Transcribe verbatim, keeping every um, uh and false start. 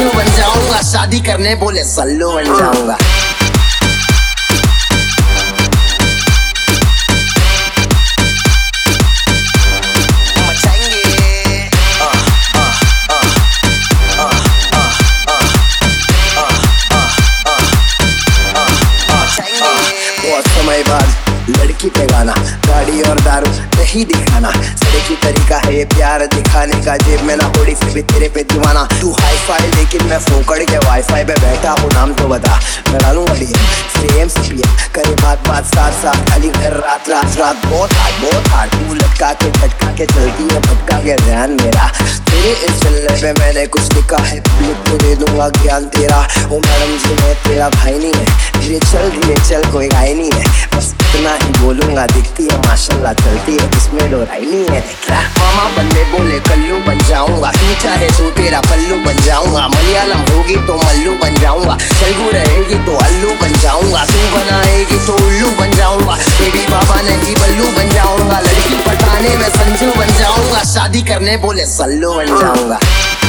संजू बन जाऊंगा, शादी करने बोले सल्लू बन जाऊंगा। बहुत समय बाद लड़की पे गाना, गाड़ी और दारू नहीं दिखाना, सड़क की तरीका है ये प्यार दिखाने का। जेब में ना थोड़ी फिर भी तेरे पे दीवाना। तू हाई फाई लेकिन मैं फोकड़ के वाईफाई पे बैठा हूँ, नाम तो बता मैं डालूंगा डीएम, फिर एम सी पी एम करे बात बात साथ साथ, खाली घर रात रात रात। बहुत हार्ड बहुत हार्ड तू लटका के झटका के चलती है, भटका के ध्यान मेरा। तेरे इस चलने पे मैंने कुछ लिखा है, पब्लिक को दे दूंगा ज्ञान तेरा। ओ मैडम जी मैं तेरा भाई नहीं है, धीरे चल धीरे चल कोई गाय नहीं है, बस इतना ही बोलूंगा। दिखती है माशाल्लाह चलती है, इसमें डोराई नहीं है। मामा बंदे बोले कल्लू बन जाऊंगा, तू चाहे तो तेरा पल्लू बन जाऊंगा। मलयालम होगी तो मल्लू बन जाऊंगा, तेलुगु रहेगी तो अल्लू बन जाऊंगा। तू बनाएगी तो उल्लू बन जाऊंगा, बेबी बाबा नहीं बल्लू बन जाऊंगा। लड़की पटाने में संजू बन जाऊंगा, शादी करने बोले सल्लू बन जाऊंगा।